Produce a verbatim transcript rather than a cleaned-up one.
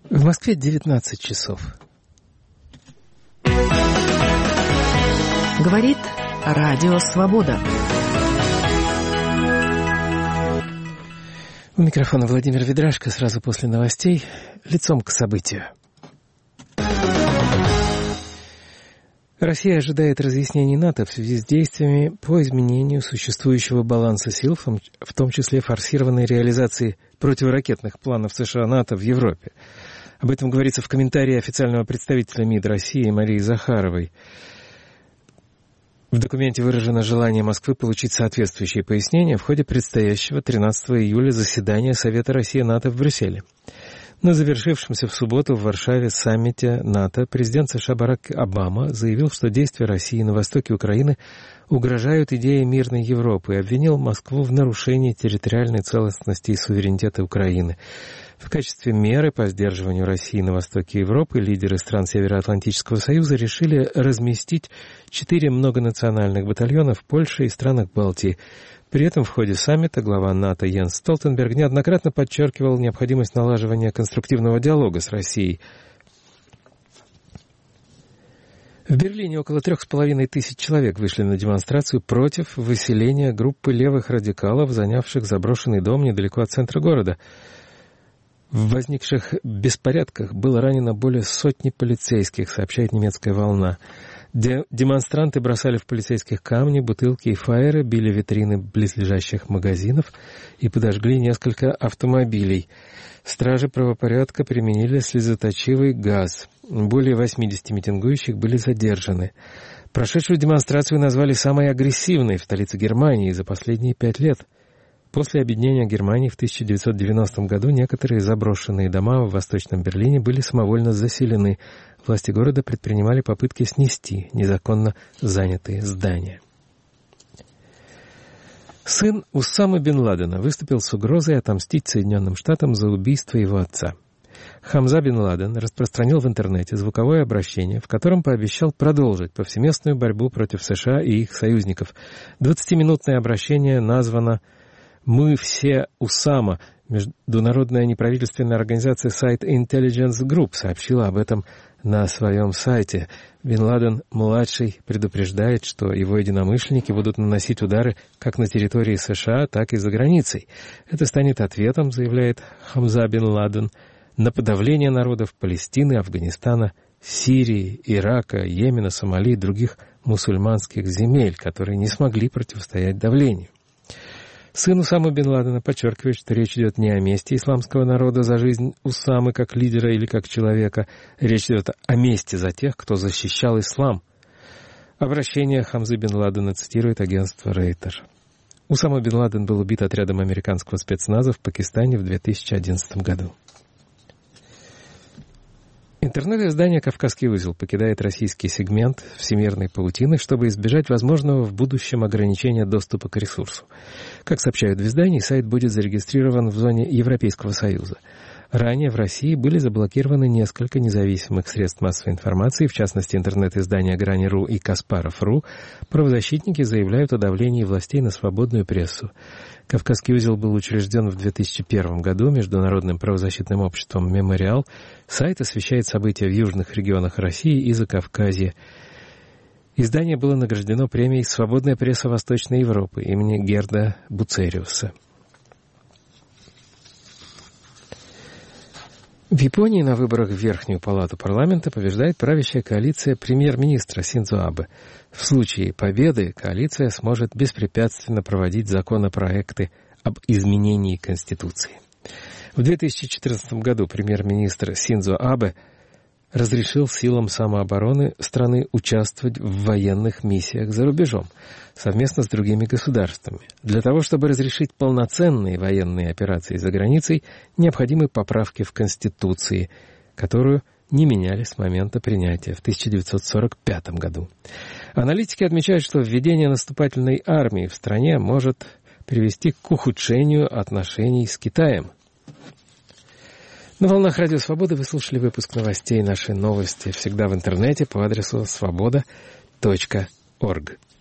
В Москве девятнадцать часов. Говорит Радио Свобода. У микрофона Владимир Ведрашко. Сразу после новостей лицом к событию. Россия ожидает разъяснений НАТО в связи с действиями по изменению существующего баланса сил, в том числе форсированной реализации противоракетных планов США-НАТО в Европе. Об этом говорится в комментарии официального представителя МИД России Марии Захаровой. В документе выражено желание Москвы получить соответствующие пояснения в ходе предстоящего тринадцатого июля заседания Совета России-НАТО в Брюсселе. На завершившемся в субботу в Варшаве саммите НАТО президент США Барак Обама заявил, что действия России на востоке Украины угрожают идее мирной Европы и обвинил Москву в нарушении территориальной целостности и суверенитета Украины. В качестве меры по сдерживанию России на востоке Европы лидеры стран Североатлантического союза решили разместить четыре многонациональных батальона в Польше и странах Балтии. При этом в ходе саммита глава НАТО Йенс Столтенберг неоднократно подчеркивал необходимость налаживания конструктивного диалога с Россией. В Берлине около трех с половиной тысяч человек вышли на демонстрацию против выселения группы левых радикалов, занявших заброшенный дом недалеко от центра города. В возникших беспорядках было ранено более сотни полицейских, сообщает немецкая «Волна». Демонстранты бросали в полицейских камни, бутылки и фаеры, били витрины близлежащих магазинов и подожгли несколько автомобилей. Стражи правопорядка применили слезоточивый газ. Более восьмидесяти митингующих были задержаны. Прошедшую демонстрацию назвали самой агрессивной в столице Германии за последние пять лет. После объединения Германии в тысяча девятьсот девяностом году некоторые заброшенные дома в Восточном Берлине были самовольно заселены. Власти города предпринимали попытки снести незаконно занятые здания. Сын Усамы бен Ладена выступил с угрозой отомстить Соединенным Штатам за убийство его отца. Хамза бен Ладен распространил в интернете звуковое обращение, в котором пообещал продолжить повсеместную борьбу против США и их союзников. Двадцатиминутное обращение названо «Мы все Усама». Международная неправительственная организация сайт Intelligence Group сообщила об этом на своем сайте. Бен Ладен-младший предупреждает, что его единомышленники будут наносить удары как на территории США, так и за границей. Это станет ответом, заявляет Хамза бен Ладен, на подавление народов Палестины, Афганистана, Сирии, Ирака, Йемена, Сомали и других мусульманских земель, которые не смогли противостоять давлению. Сын Усамы бен Ладена подчеркивает, что речь идет не о мести исламского народа за жизнь Усамы как лидера или как человека. Речь идет о мести за тех, кто защищал ислам. Обращение Хамзы бен Ладена цитирует агентство Рейтер. Усама бен Ладен был убит отрядом американского спецназа в Пакистане в две тысячи одиннадцатом году. Интернет-издание «Кавказский узел» покидает российский сегмент всемирной паутины, чтобы избежать возможного в будущем ограничения доступа к ресурсу. Как сообщают в издании, сайт будет зарегистрирован в зоне Европейского Союза. Ранее в России были заблокированы несколько независимых средств массовой информации, в частности интернет-издания «Грани.ру» и «Каспаров.ру». Правозащитники заявляют о давлении властей на свободную прессу. «Кавказский узел» был учрежден в две тысячи первом году международным правозащитным обществом «Мемориал». Сайт освещает события в южных регионах России и Закавказья. Издание было награждено премией «Свободная пресса Восточной Европы» имени Герда Буцериуса. В Японии на выборах в Верхнюю палату парламента побеждает правящая коалиция премьер-министра Синдзо Абе. В случае победы коалиция сможет беспрепятственно проводить законопроекты об изменении Конституции. В две тысячи четырнадцатом году премьер-министр Синдзо Абе разрешил силам самообороны страны участвовать в военных миссиях за рубежом совместно с другими государствами. Для того, чтобы разрешить полноценные военные операции за границей, необходимы поправки в Конституции, которую не меняли с момента принятия в тысяча девятьсот сорок пятом году. Аналитики отмечают, что введение наступательной армии в стране может привести к ухудшению отношений с Китаем. На волнах Радио Свобода вы слушали выпуск новостей «Наши новости» всегда в интернете по адресу свобода точка орг.